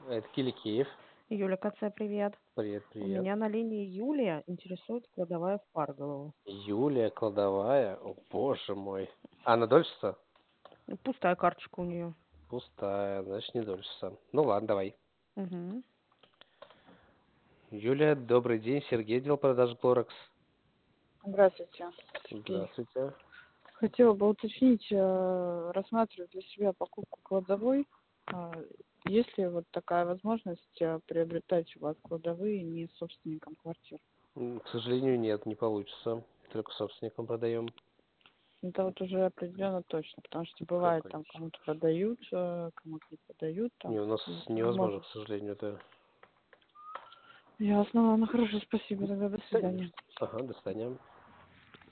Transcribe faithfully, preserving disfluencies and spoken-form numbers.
Это Киликеев. Юля, Кация, привет. Привет, У привет. меня на линии Юлия интересует кладовая в Парголову. Юлия, кладовая. О, боже мой. А она дольше часа? Ну, Пустая карточка у нее. Пустая, значит, не дольше часа. Ну ладно, давай. Угу. Юлия, добрый день. Сергей, отдел продаж Глорекс. Здравствуйте, Сергей. Здравствуйте. Хотела бы уточнить, э, рассматриваю для себя покупку кладовой. А, Есть ли вот такая возможность э, приобретать у вас кладовые не собственником квартир? М, К сожалению, нет, не получится. Только собственникам продаем. Это вот уже определенно точно, потому что Ну, бывает там конечно. кому-то продают, э, кому-то не продают там. Не, у нас И не невозможно, может. к сожалению, это. Ясно, ладно, хорошо, спасибо, тогда до Конечно. свидания. Ага, до свидания.